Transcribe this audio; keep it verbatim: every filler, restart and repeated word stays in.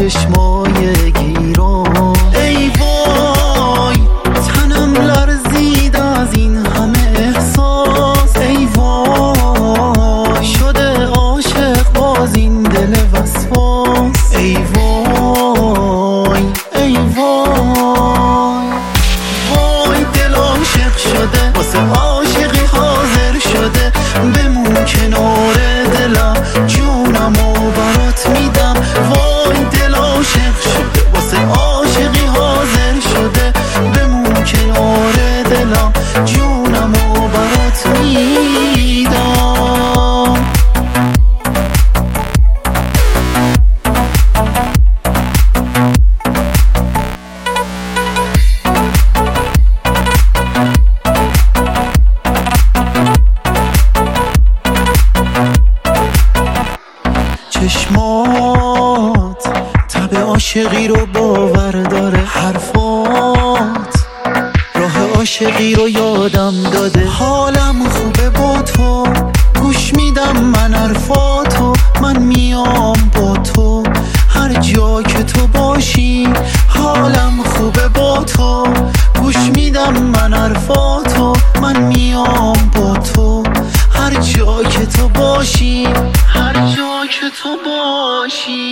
چشمای گیران. ای وای تنم لرزید از این همه احساس. ای وای شده عاشق باز این دل وسواس. ای وای ای وای وای دل عاشق شده واسه عاشقی حاضر شده. بمون کنار دلم جونمو برات میدم. وای دل عاشق شده واسه عاشقی حاضر شده. بمون کنار دلم جونمو برات میدم. چشمات تب عاشقی رو باور داره. حرفات راه عاشقی رو یادم داده. حالم خوبه با تو گوش میدم من حرفاتو. من میام با تو هر جا که تو باشی. حالم خوبه با تو گوش میدم من حرفاتو. من میام با تو هر جا که تو باشی. هر جا که تو باشی.